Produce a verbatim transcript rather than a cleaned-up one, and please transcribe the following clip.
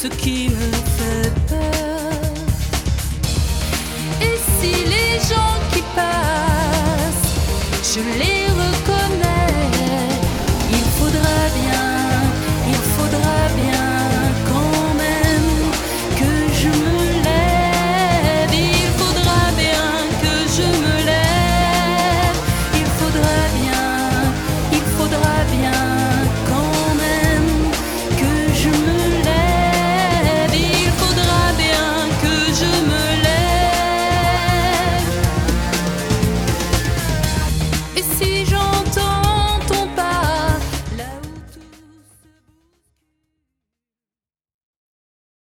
ce qui me fait peur. Et si les gens qui passent, je les